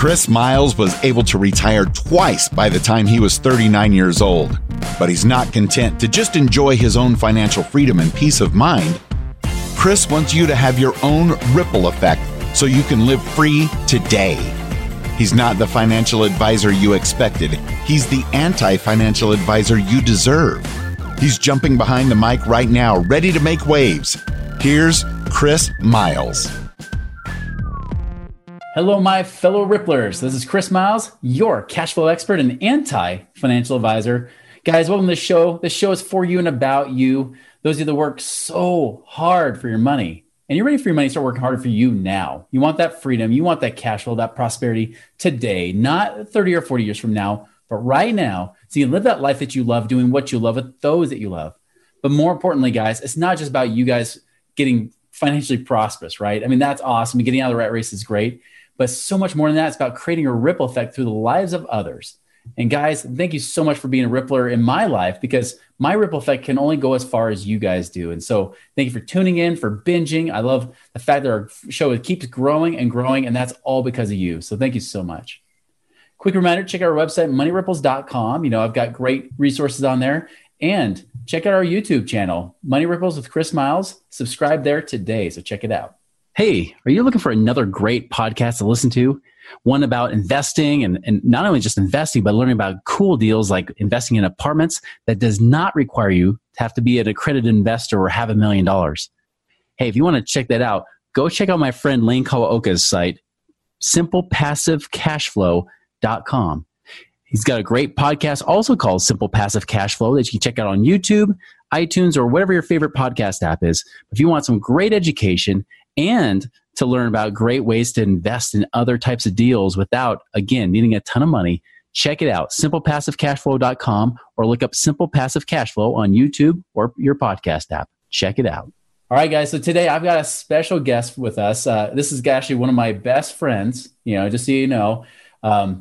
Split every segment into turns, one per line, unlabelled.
Chris Miles was able to retire twice by the time he was 39 years old. But he's not content to just enjoy his own financial freedom and peace of mind. Chris wants you to have your own ripple effect so you can live free today. He's not the financial advisor you expected. He's the anti-financial advisor you deserve. He's jumping behind the mic right now, ready to make waves. Here's Chris Miles.
Hello, my fellow Ripplers. This is Chris Miles, your cash flow expert and anti-financial advisor. Guys, welcome to the show. This show is for you and about you. Those of you that work so hard for your money, and you're ready for your money to start working harder for you now. You want that freedom. You want that cash flow, that prosperity today, not 30 or 40 years from now, but right now. So you can live that life that you love, doing what you love with those that you love. But more importantly, guys, it's not just about you guys getting financially prosperous, right? I mean, that's awesome. Getting out of the rat race is great. But so much more than that, it's about creating a ripple effect through the lives of others. And guys, thank you so much for being a Rippler in my life, because my ripple effect can only go as far as you guys do. And so thank you for tuning in, for binging. I love the fact that our show keeps growing, and that's all because of you. So thank you so much. Quick reminder, check out our website, moneyripples.com. I've got great resources on there. And check out our YouTube channel, Money Ripples with Chris Miles. Subscribe there today. So check it out. Hey, are you looking for another great podcast to listen to? One about investing and not only just investing, but learning about cool deals like investing in apartments that does not require you to have to be an accredited investor or have $1 million. Hey, if you want to check that out, go check out my friend Lane Kawaoka's site, simplepassivecashflow.com. He's got a great podcast also called Simple Passive Cash Flow that you can check out on YouTube, iTunes, or whatever your favorite podcast app is. If you want some great education and to learn about great ways to invest in other types of deals without, again, needing a ton of money, check it out, simplepassivecashflow.com, or look up Simple Passive Cash Flow on YouTube or your podcast app. Check it out. All right, guys. So today I've got a special guest with us. This is actually one of my best friends, just so you know. I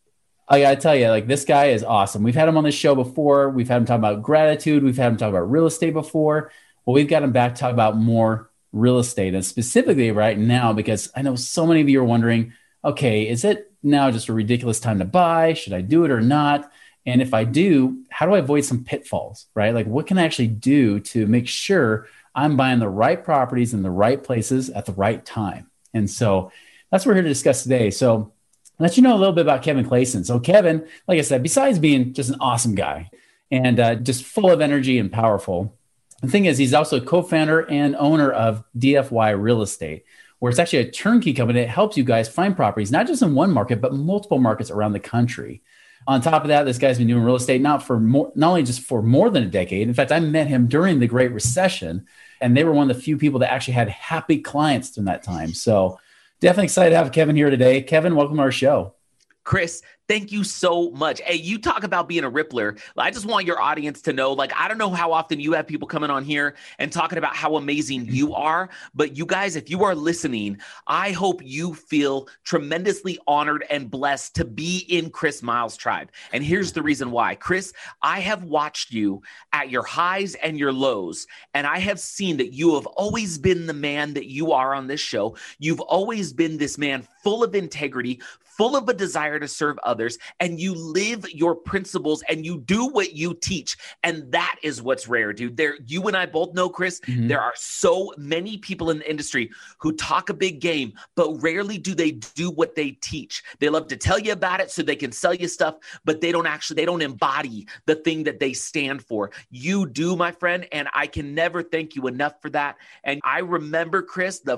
got to tell you, this guy is awesome. We've had him on this show before. We've had him talk about gratitude. We've had him talk about real estate before. Well, we've got him back to talk about more real estate, and specifically right now, because I know so many of you are wondering, okay, is it now just a ridiculous time to buy? Should I do it or not? And if I do, how do I avoid some pitfalls, right? What can I actually do to make sure I'm buying the right properties in the right places at the right time? And so that's what we're here to discuss today. So I'll let you know a little bit about Kevin Clayson. So Kevin, like I said, besides being just an awesome guy and just full of energy and powerful, the thing is, he's also co-founder and owner of DFY Real Estate, where it's actually a turnkey company that helps you guys find properties, not just in one market, but multiple markets around the country. On top of that, this guy's been doing real estate not only just for more than a decade. In fact, I met him during the Great Recession, and they were one of the few people that actually had happy clients during that time. So definitely excited to have Kevin here today. Kevin, welcome to our show.
Chris, thank you so much. Hey, you talk about being a Rippler. I just want your audience to know, I don't know how often you have people coming on here and talking about how amazing you are, but you guys, if you are listening, I hope you feel tremendously honored and blessed to be in Chris Miles' tribe. And here's the reason why. Chris, I have watched you at your highs and your lows, and I have seen that you have always been the man that you are on this show. You've always been this man full of integrity, full of a desire to serve others, and you live your principles and you do what you teach. And that is what's rare, dude. You and I both know, Chris, there are so many people in the industry who talk a big game, but rarely do they do what they teach. They love to tell you about it so they can sell you stuff, but they don't embody the thing that they stand for. You do, my friend, and I can never thank you enough for that. And I remember, Chris, do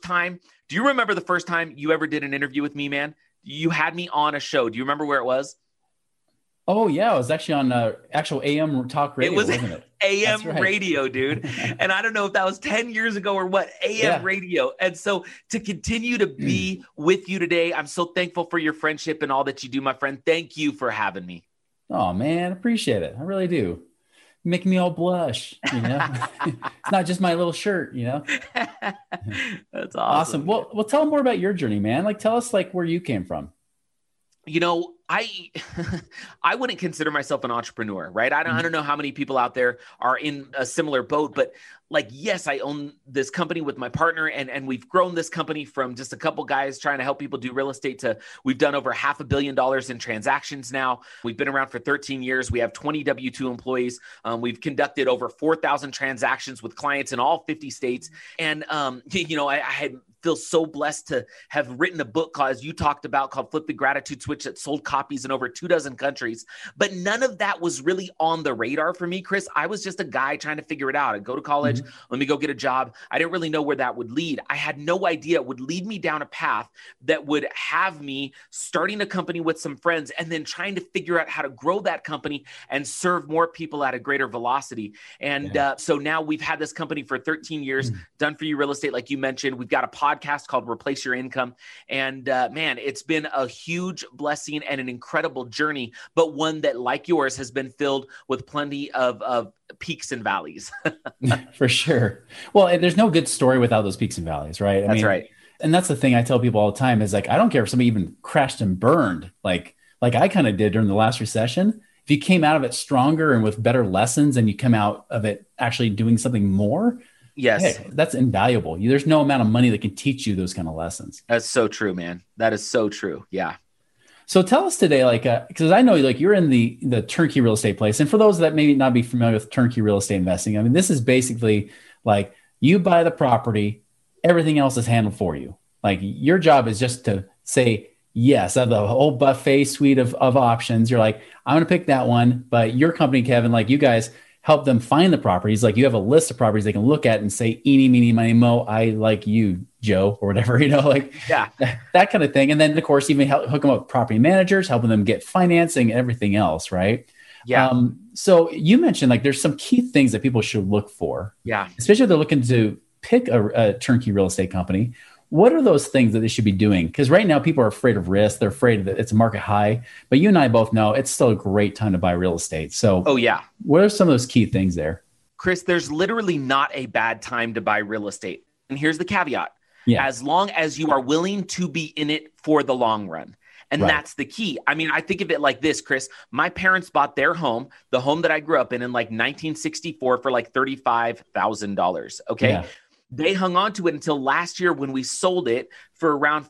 you remember the first time you ever did an interview with me, man? You had me on a show. Do you remember where it was?
Oh, yeah. It was actually on actual AM talk radio, wasn't it?
AM radio, dude. And I don't know if that was 10 years ago or what, AM radio. And so to continue to be with you today, I'm so thankful for your friendship and all that you do, my friend. Thank you for having me.
Oh, man. Appreciate it. I really do. Making me all blush, It's not just my little shirt,
That's awesome.
Well, tell them more about your journey, man. Tell us where you came from.
I I wouldn't consider myself an entrepreneur, right? I don't know how many people out there are in a similar boat, but like, yes, I own this company with my partner, and we've grown this company from just a couple guys trying to help people do real estate to we've done over $500 million in transactions now. We've been around for 13 years. We have 20 W-2 employees. We've conducted over 4,000 transactions with clients in all 50 states. And, I feel so blessed to have written a book, as you talked about, called Flip the Gratitude Switch, that sold copies in over 24 countries. But none of that was really on the radar for me, Chris. I was just a guy trying to figure it out. I'd go to college, let me go get a job. I didn't really know where that would lead. I had no idea it would lead me down a path that would have me starting a company with some friends and then trying to figure out how to grow that company and serve more people at a greater velocity. And so now we've had this company for 13 years, Done For You Real Estate, like you mentioned. We've got a podcast called Replace Your Income. And man, it's been a huge blessing and an incredible journey, but one that, like yours, has been filled with plenty of peaks and valleys.
For sure. Well, there's no good story without those peaks and valleys, right?
That's right.
And that's the thing I tell people all the time is like, I don't care if somebody even crashed and burned, like I kind of did during the last recession. If you came out of it stronger and with better lessons and you come out of it actually doing something more,
yes,
hey, that's invaluable. There's no amount of money that can teach you those kind of lessons.
That's so true, man. That is so true. Yeah.
So tell us today, because I know you're in the turnkey real estate place. And for those that may not be familiar with turnkey real estate investing, I mean, this is basically like you buy the property, everything else is handled for you. Like your job is just to say, yes, of the whole buffet suite of options. You're like, I'm going to pick that one. But your company, Kevin, like you guys help them find the properties. Like you have a list of properties they can look at and say, eeny, meeny, miny, mo, I like you, Joe, or whatever, that kind of thing. And then of course, even hook them up with property managers, helping them get financing and everything else. Right.
Yeah.
So you mentioned like, there's some key things that people should look for.
Yeah.
Especially if they're looking to pick a turnkey real estate company. What are those things that they should be doing? Because right now people are afraid of risk. They're afraid that it's a market high, but you and I both know it's still a great time to buy real estate. So what are some of those key things there?
Chris, there's literally not a bad time to buy real estate. And here's the caveat.
Yeah.
As long as you are willing to be in it for the long run. And that's the key. I mean, I think of it like this, Chris. My parents bought their home, the home that I grew up in like 1964 for like $35,000. Okay. Yeah. They hung on to it until last year when we sold it for around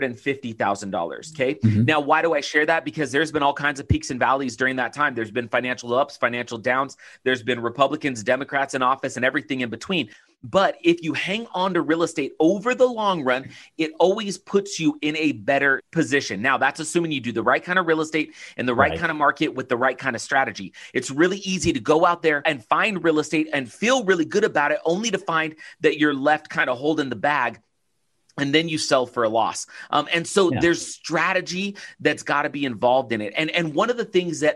$450,000. Okay. Now, why do I share that? Because there's been all kinds of peaks and valleys during that time. There's been financial ups, financial downs. There's been Republicans, Democrats in office, and everything in between. But if you hang on to real estate over the long run, it always puts you in a better position. Now, that's assuming you do the right kind of real estate in the right kind of market with the right kind of strategy. It's really easy to go out there and find real estate and feel really good about it, only to find that you're left kind of holding the bag. And then you sell for a loss. And so there's strategy that's got to be involved in it. And one of the things that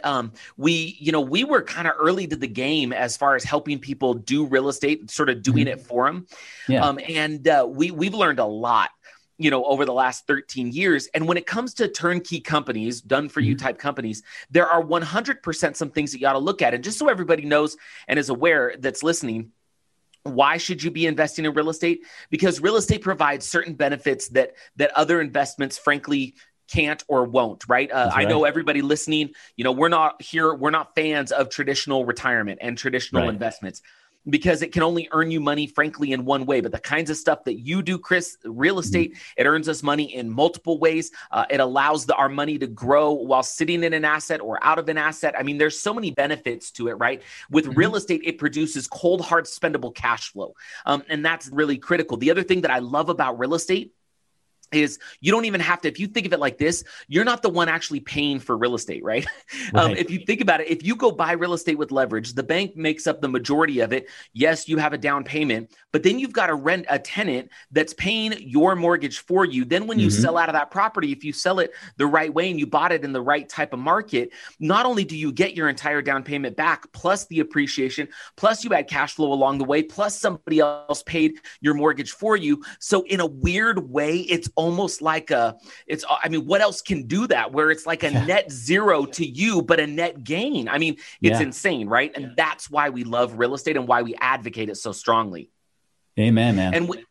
we were kind of early to the game as far as helping people do real estate, sort of doing it for them. Yeah. We've learned a lot, over the last 13 years. And when it comes to turnkey companies, done for you type companies, there are 100% some things that you got to look at. And just so everybody knows and is aware that's listening, why should you be investing in real estate? Because real estate provides certain benefits that other investments, frankly, can't or won't, right? I know everybody listening, we're not fans of traditional retirement and traditional investments, because it can only earn you money, frankly, in one way. But the kinds of stuff that you do, Chris, real estate, it earns us money in multiple ways. It allows our money to grow while sitting in an asset or out of an asset. I mean, there's so many benefits to it, right? With real estate, it produces cold, hard, spendable cash flow. And that's really critical. The other thing that I love about real estate is you don't even have to, if you think of it like this, you're not the one actually paying for real estate, right? If you think about it, if you go buy real estate with leverage, the bank makes up the majority of it. Yes, you have a down payment, but then you've got to rent a tenant that's paying your mortgage for you. Then when you sell out of that property, if you sell it the right way and you bought it in the right type of market, not only do you get your entire down payment back, plus the appreciation, plus you had cash flow along the way, plus somebody else paid your mortgage for you. So in a weird way, it's almost like what else can do that? Where it's like a net zero to you, but a net gain. I mean, it's insane, right? And that's why we love real estate and why we advocate it so strongly.
Amen, man.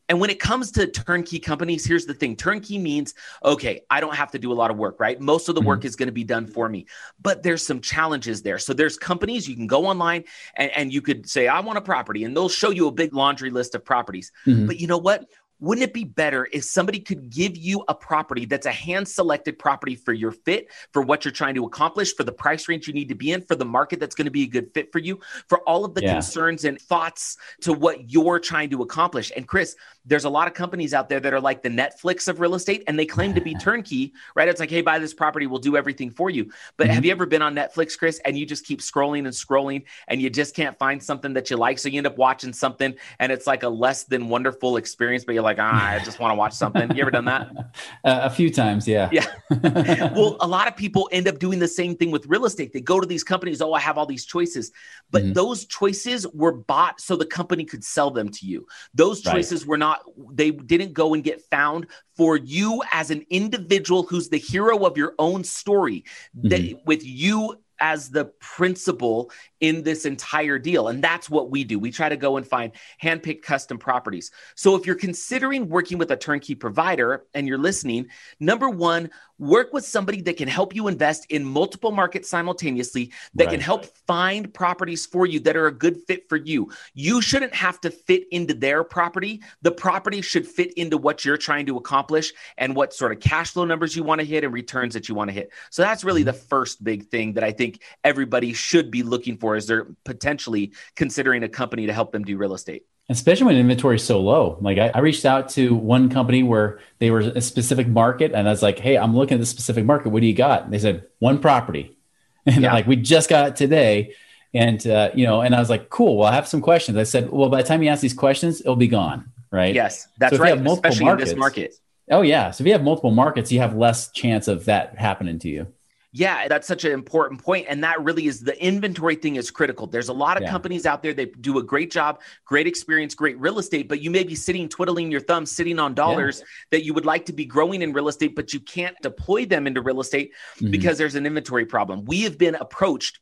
And when it comes to turnkey companies, here's the thing. Turnkey means, okay, I don't have to do a lot of work, right? Most of the work is going to be done for me, but there's some challenges there. So there's companies you can go online and you could say, I want a property, and they'll show you a big laundry list of properties. But you know what? Wouldn't it be better if somebody could give you a property that's a hand-selected property for your fit, for what you're trying to accomplish, for the price range you need to be in, for the market that's going to be a good fit for you, for all of the concerns and thoughts to what you're trying to accomplish? And Chris, there's a lot of companies out there that are like the Netflix of real estate, and they claim to be turnkey, right? It's like, hey, buy this property, we'll do everything for you. But have you ever been on Netflix, Chris, and you just keep scrolling and scrolling, and you just can't find something that you like? So you end up watching something, and it's like a less than wonderful experience, but you're like, I just want to watch something. You ever done that?
A few times, yeah.
Yeah. Well, a lot of people end up doing the same thing with real estate. They go to these companies, oh, I have all these choices. But those choices were bought so the company could sell them to you. Those choices were not, they didn't go and get found for you as an individual who's the hero of your own story, that with you as the principal in this entire deal. And that's what we do. We try to go and find handpicked custom properties. So if you're considering working with a turnkey provider and you're listening, number one, work with somebody that can help you invest in multiple markets simultaneously, that can help find properties for you that are a good fit for you. You shouldn't have to fit into their property. The property should fit into what you're trying to accomplish and what sort of cash flow numbers you want to hit and returns that you want to hit. So that's really the first big thing that I think everybody should be looking for as they're potentially considering a company to help them do real estate.
Especially when inventory is so low. Like I reached out to one company where they were a specific market, and I was like, hey, I'm looking at this specific market. What do you got? And they said, one property. And like, we just got it today. And, and I was like, cool, well, I have some questions. I said, well, by the time you ask these questions, it'll be gone. Right.
Yes, that's right. Especially in this market.
Oh yeah. So if you have multiple markets, you have less chance of that happening to you.
Yeah, that's such an important point. And that really is, the inventory thing is critical. There's a lot of companies out there that do a great job, great experience, great real estate, but you may be sitting, twiddling your thumbs, sitting on dollars that you would like to be growing in real estate, but you can't deploy them into real estate because there's an inventory problem. We have been approached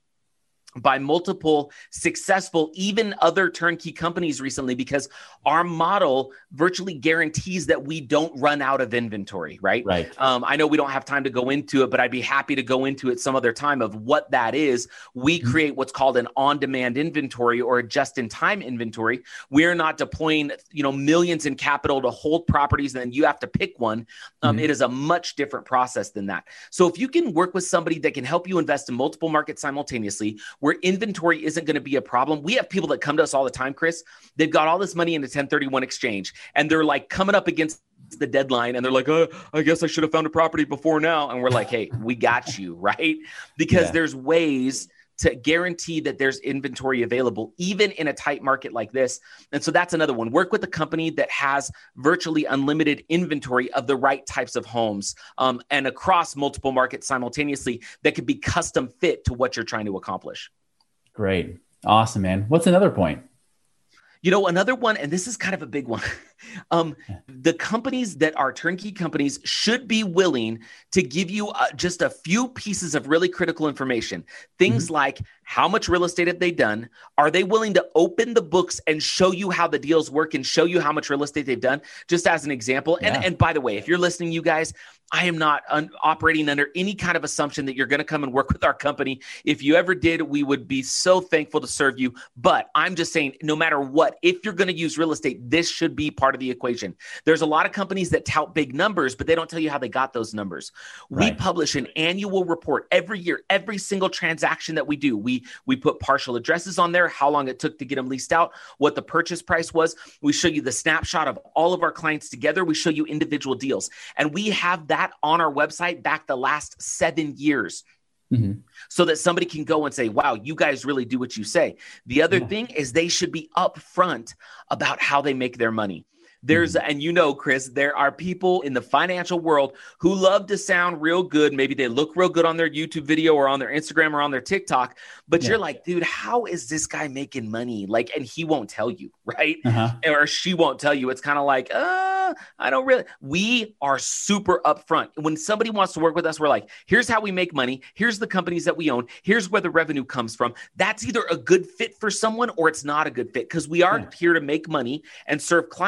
by multiple successful, even other turnkey companies recently, because our model virtually guarantees that we don't run out of inventory, right? I know we don't have time to go into it, but I'd be happy to go into it some other time of what that is. We create what's called an on-demand inventory or a just-in-time inventory. We're not deploying, millions in capital to hold properties and then you have to pick one. It is a much different process than that. So if you can work with somebody that can help you invest in multiple markets simultaneously, where inventory isn't going to be a problem. We have people that come to us all the time, Chris. They've got all this money in a 1031 exchange, and they're like coming up against the deadline, and they're like, I guess I should have found a property before now. And we're like, hey, we got you, right? Because there's ways to guarantee that there's inventory available, even in a tight market like this. And so that's another one. Work with a company that has virtually unlimited inventory of the right types of homes and across multiple markets simultaneously that could be custom fit to what you're trying to accomplish.
Great. Awesome, man. What's another point?
Another one, and this is kind of a big one. The companies that are turnkey companies should be willing to give you just a few pieces of really critical information. Things like, how much real estate have they done? Are they willing to open the books and show you how the deals work and show you how much real estate they've done? Just as an example. And by the way, if you're listening, you guys, I am not operating under any kind of assumption that you're going to come and work with our company. If you ever did, we would be so thankful to serve you. But I'm just saying, no matter what, if you're going to use real estate, this should be part of the equation. There's a lot of companies that tout big numbers, but they don't tell you how they got those numbers. We publish an annual report every year, every single transaction that we do. We put partial addresses on there, how long it took to get them leased out, what the purchase price was. We show you the snapshot of all of our clients together. We show you individual deals. And we have that on our website back the last 7 years. So that somebody can go and say, wow, you guys really do what you say. The other thing is they should be upfront about how they make their money. There's, and Chris, there are people in the financial world who love to sound real good. Maybe they look real good on their YouTube video or on their Instagram or on their TikTok, but you're like, dude, how is this guy making money? Like, and he won't tell you, right? Or she won't tell you. It's kind of like, I don't really. We are super upfront. When somebody wants to work with us, we're like, here's how we make money. Here's the companies that we own. Here's where the revenue comes from. That's either a good fit for someone or it's not a good fit, because we are here to make money and serve clients. It's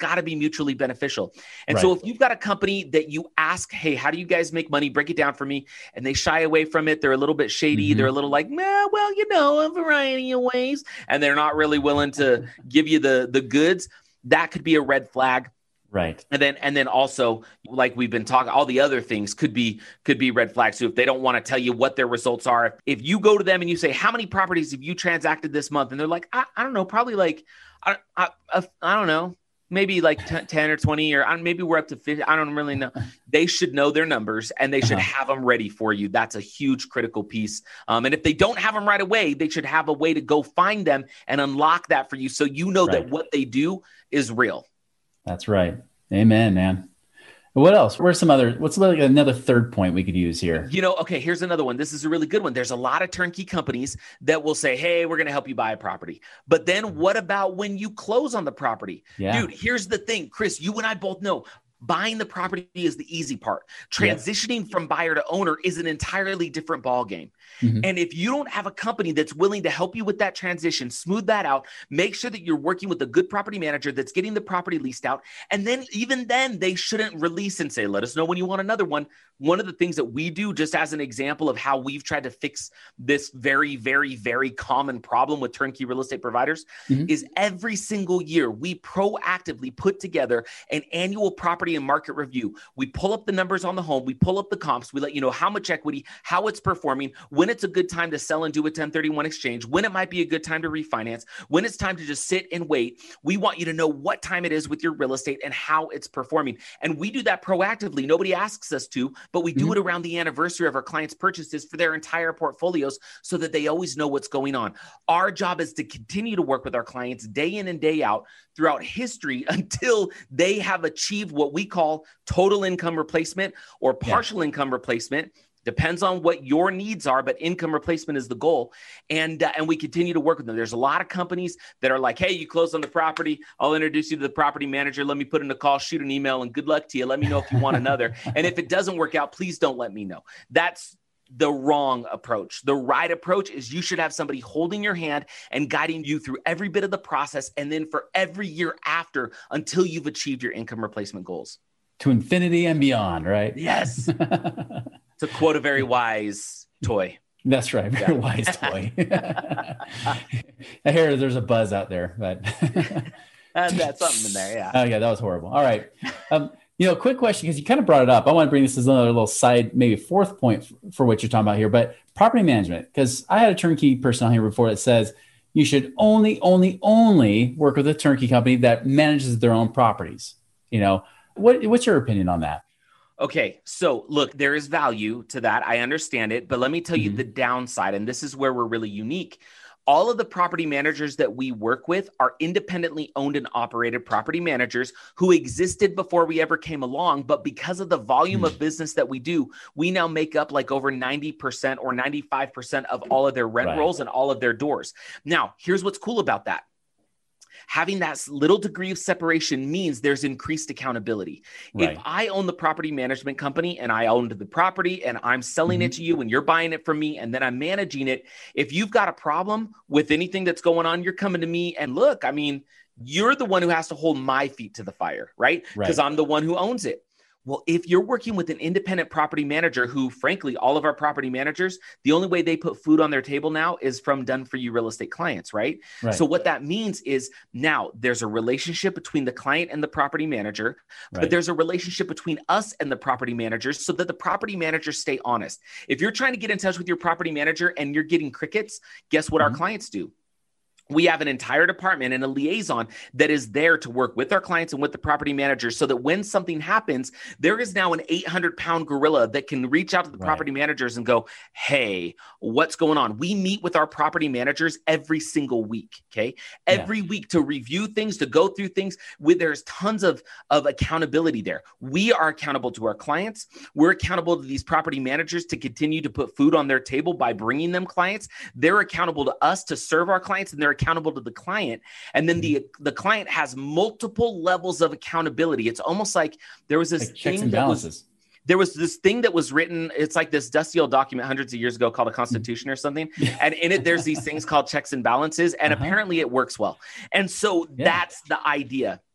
got to be mutually beneficial. And so if you've got a company that you ask, hey, how do you guys make money? Break it down for me. And they shy away from it. They're a little bit shady. They're a little like, nah, well, you know, a variety of ways. And they're not really willing to give you the goods. That could be a red flag.
Right.
And then also, like we've been talking, all the other things could be red flags. So if they don't want to tell you what their results are, if you go to them and you say, how many properties have you transacted this month? And they're like, I don't know, probably like, I don't know, maybe like 10 or 20, or maybe we're up to 50. I don't really know. They should know their numbers and they should have them ready for you. That's a huge critical piece. And if they don't have them right away, they should have a way to go find them and unlock that for you. So you know that what they do is real.
That's right. Amen, man. What else? What's like another third point we could use here? You know,
okay, here's another one. This is a really good one. There's a lot of turnkey companies that will say, hey, we're going to help you buy a property. But then what about when you close on the property? Yeah. Dude, here's the thing, Chris, you and I both know buying the property is the easy part. Transitioning from buyer to owner is an entirely different ballgame. And if you don't have a company that's willing to help you with that transition, smooth that out, make sure that you're working with a good property manager that's getting the property leased out. And then even then they shouldn't release and say, let us know when you want another one. One of the things that we do, just as an example of how we've tried to fix this very, very, very common problem with turnkey real estate providers, is every single year we proactively put together an annual property and market review. We pull up the numbers on the home. We pull up the comps. We let you know how much equity, how it's performing, when it's a good time to sell and do a 1031 exchange, when it might be a good time to refinance, when it's time to just sit and wait. We want you to know what time it is with your real estate and how it's performing. And we do that proactively. Nobody asks us to, but we do it around the anniversary of our clients' purchases for their entire portfolios so that they always know what's going on. Our job is to continue to work with our clients day in and day out throughout history until they have achieved what we call total income replacement or partial income replacement. Depends on what your needs are, but income replacement is the goal. And we continue to work with them. There's a lot of companies that are like, hey, you closed on the property. I'll introduce you to the property manager. Let me put in a call, shoot an email, and good luck to you. Let me know if you want another. And if it doesn't work out, please don't let me know. That's the wrong approach. The right approach is you should have somebody holding your hand and guiding you through every bit of the process. And then for every year after, until you've achieved your income replacement goals.
To infinity and beyond, right?
Yes. To quote a very wise toy.
That's right. Very wise toy. I hear there's a buzz out there, but
that's something in there. Yeah.
Oh yeah. That was horrible. All right. Quick question, because you kind of brought it up. I want to bring this as another little side, maybe fourth point for what you're talking about here, but property management, because I had a turnkey person on here before that says you should only work with a turnkey company that manages their own properties. What's your opinion on that?
Okay, so look, there is value to that. I understand it, but let me tell you the downside, and this is where we're really unique. All of the property managers that we work with are independently owned and operated property managers who existed before we ever came along. But because of the volume of business that we do, we now make up like over 90% or 95% of all of their rent rolls and all of their doors. Now, here's what's cool about that. Having that little degree of separation means there's increased accountability. If I own the property management company and I owned the property and I'm selling it to you and you're buying it from me and then I'm managing it, if you've got a problem with anything that's going on, you're coming to me and look, I mean, you're the one who has to hold my feet to the fire, right? Because I'm the one who owns it. Well, if you're working with an independent property manager who, frankly, all of our property managers, the only way they put food on their table now is from done-for-you real estate clients, right? So what that means is now there's a relationship between the client and the property manager, but there's a relationship between us and the property managers so that the property managers stay honest. If you're trying to get in touch with your property manager and you're getting crickets, guess what our clients do? We have an entire department and a liaison that is there to work with our clients and with the property managers so that when something happens, there is now an 800-pound gorilla that can reach out to the property managers and go, hey, what's going on? We meet with our property managers every single week, okay? Every week to review things, to go through things. There's tons of accountability there. We are accountable to our clients. We're accountable to these property managers to continue to put food on their table by bringing them clients. They're accountable to us to serve our clients, and they're accountable to the client. And then the client has multiple levels of accountability. It's almost like there was this
checks and balances.
There was this thing that was written. It's like this dusty old document hundreds of years ago called a constitution or something. And in it, there's these things called checks and balances. And apparently it works well. And so that's the idea.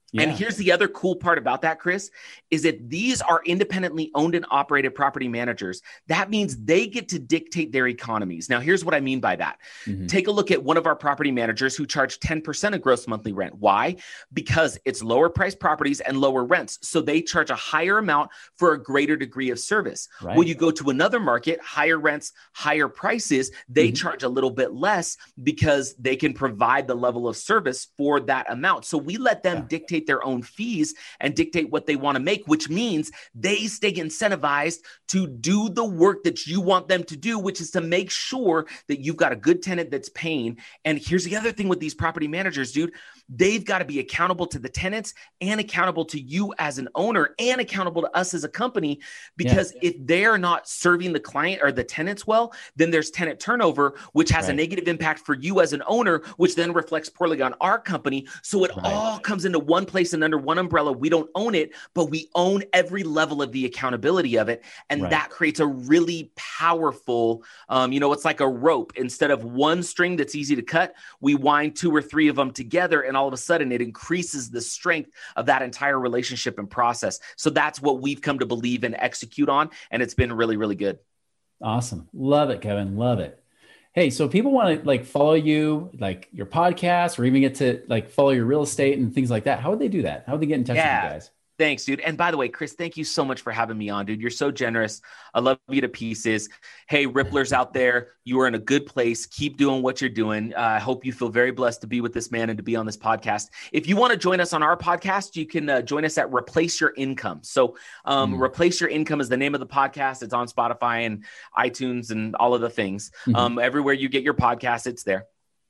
Yeah.
And here's the other cool part about that, Chris, is that these are independently owned and operated property managers. That means they get to dictate their economies. Now, here's what I mean by that. Take a look at one of our property managers who charge 10% of gross monthly rent. Why? Because it's lower priced properties and lower rents. So they charge a higher amount for a greater degree of service.
Right.
When you go to another market, higher rents, higher prices, they charge a little bit less because they can provide the level of service for that amount. So we let them dictate their own fees and dictate what they want to make, which means they stay incentivized to do the work that you want them to do, which is to make sure that you've got a good tenant that's paying. And here's the other thing with these property managers, dude. They've got to be accountable to the tenants and accountable to you as an owner and accountable to us as a company, because if they're not serving the client or the tenants well, then there's tenant turnover, which has a negative impact for you as an owner, which then reflects poorly on our company. So it all comes into one place and under one umbrella. We don't own it, but we own every level of the accountability of it. And that creates a really powerful, it's like a rope. Instead of one string that's easy to cut, we wind 2 or 3 of them together, and all of a sudden it increases the strength of that entire relationship and process. So that's what we've come to believe and execute on. And it's been really, really good.
Awesome. Love it, Kevin. Love it. Hey, so if people want to follow you, like your podcast, or even get to follow your real estate and things like that, how would they do that? How would they get in touch with you guys?
Thanks, dude. And by the way, Chris, thank you so much for having me on, dude. You're so generous. I love you to pieces. Hey, Ripplers out there, you are in a good place. Keep doing what you're doing. I hope you feel very blessed to be with this man and to be on this podcast. If you want to join us on our podcast, you can join us at Replace Your Income. So Replace Your Income is the name of the podcast. It's on Spotify and iTunes and all of the things. Everywhere you get your podcast, it's there.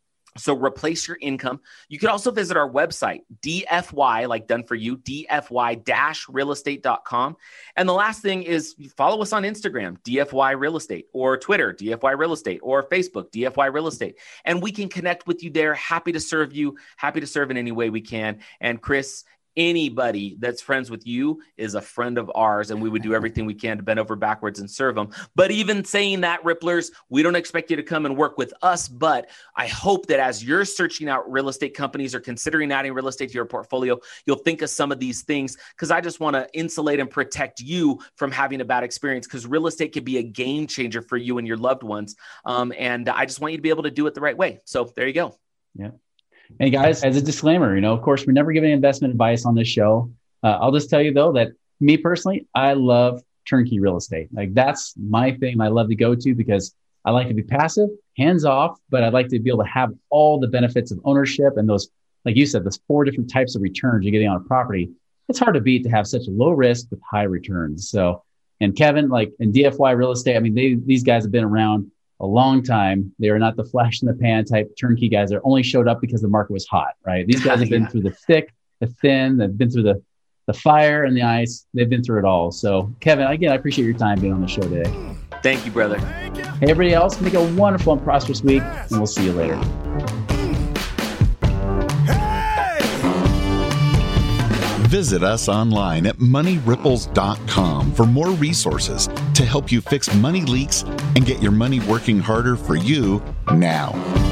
So Replace Your Income. You can also visit our website, DFY, like done for you, DFY-realestate.com. And the last thing is follow us on Instagram, DFY Real Estate, or Twitter, DFY Real Estate, or Facebook, DFY Real Estate. And we can connect with you there. Happy to serve you. Happy to serve in any way we can. And Chris, anybody that's friends with you is a friend of ours, and we would do everything we can to bend over backwards and serve them. But even saying that, Ripplers, we don't expect you to come and work with us, but I hope that as you're searching out real estate companies or considering adding real estate to your portfolio, you'll think of some of these things, because I just want to insulate and protect you from having a bad experience, because real estate can be a game changer for you and your loved ones. And I just want you to be able to do it the right way. So there you go.
Yeah. Hey guys, as a disclaimer, of course, we're never giving investment advice on this show. I'll just tell you though, that me personally, I love turnkey real estate. That's my thing. I love to go to because I like to be passive, hands off, but I'd like to be able to have all the benefits of ownership and those, like you said, those 4 different types of returns you're getting on a property. It's hard to beat to have such a low risk with high returns. So, and Kevin, in DFY Real Estate, I mean, these guys have been around a long time. They are not the flash in the pan type turnkey guys that only showed up because the market was hot, right? These guys have been through the thick, the thin, they've been through the fire and the ice. They've been through it all. So Kevin, again, I appreciate your time being on the show today.
Thank you, brother.
Hey, everybody else, make a wonderful and prosperous week, and we'll see you later.
Visit us online at moneyripples.com for more resources to help you fix money leaks and get your money working harder for you now.